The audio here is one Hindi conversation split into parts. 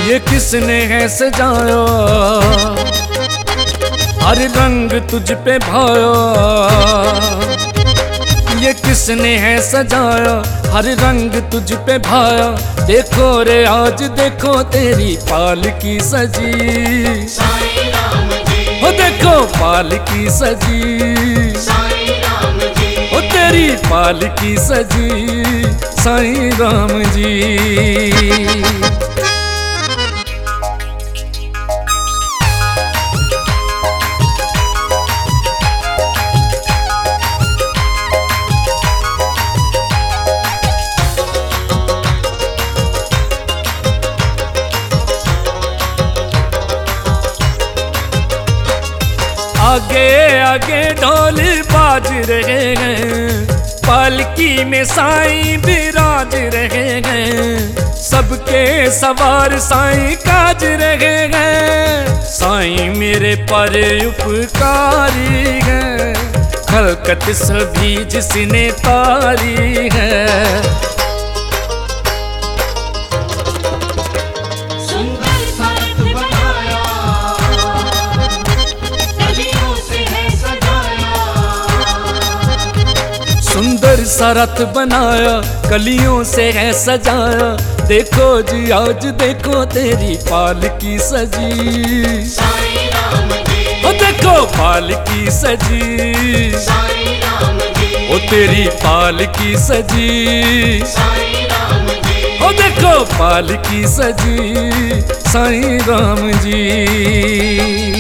ये किसने है सजाया, हर रंग तुझ पे भाया। ये किसने है सजाया, हर रंग तुझ पे भाया। देखो रे आज देखो तेरी पालकी सजी, साईं राम जी। ओ देखो पालकी सजी, साईं राम जी। ओ तेरी पालकी सजी साईं राम जी। आगे आगे ढोल बाज रहे हैं, पालकी में साईं बिराज रहे हैं। सबके सवार साईं काज रहे हैं, साईं मेरे पर उपकारी है। खलकत सभी जिसने तारी है। सुंदर सा रथ बनाया, कलियों से है सजाया। देखो जी आज देखो तेरी पालकी सजी, साईं राम जी। ओ देखो पालकी सजी, साईं राम जी। ओ तेरी पालकी सजी, साईं राम जी। ओ देखो पालकी सजी साईं राम जी।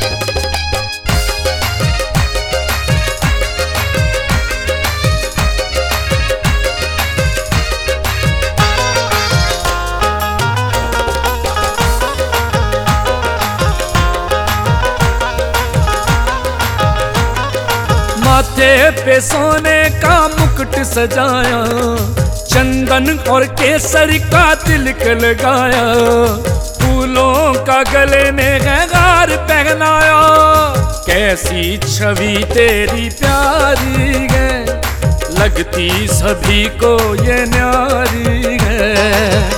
माथे पे सोने का मुकुट सजाया, चंदन और केसर का तिलक लगाया। फूलों का गले में हार पहनाया, कैसी छवि तेरी प्यारी है। लगती सभी को ये न्यारी है।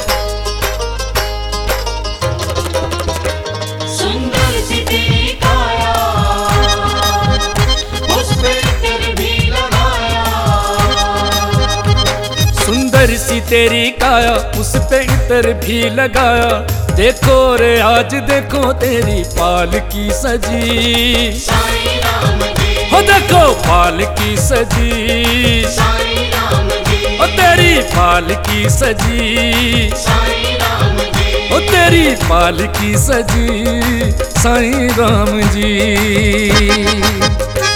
सुंदर सी तेरी काया, उस पे इतर भी लगाया। देखो रे आज देखो तेरी पालकी सजी, साईं राम जी। हो देखो पालकी सजी, साईं राम जी। ओ तेरी पालकी सजी, साईं राम जी। ओ तेरी पालकी सजी साईं राम जी।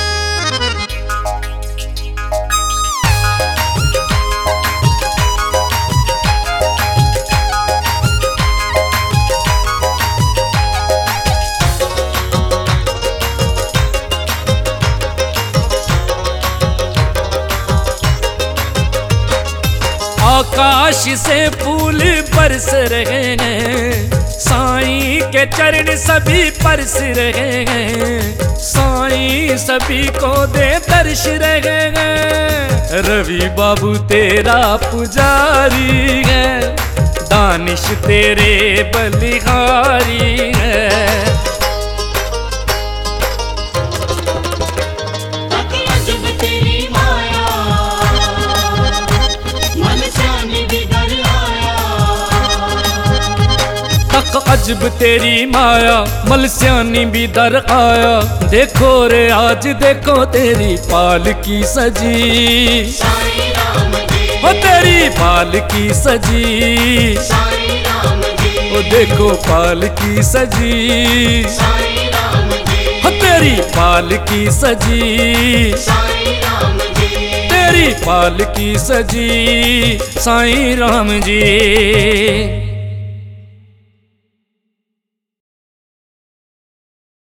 आकाश से फूल बरस रहे हैं, साईं के चरण सभी परस रहे हैं। साईं सभी को दे दर्श रहे हैं। रवि बाबू तेरा पुजारी है, दानिश तेरे बलिहारी है। अजब तेरी माया, मलस्यानी भी दर आया। देखो रे आज देखो तेरी पालकी सजी, साईं राम जी। ओ तेरी पालकी सजी, साईं राम जी। ओ देखो पालकी सजी, साईं राम जी। ओ तेरी पालकी सजी, साईं राम जी। तेरी पालकी सजी साईं राम जी।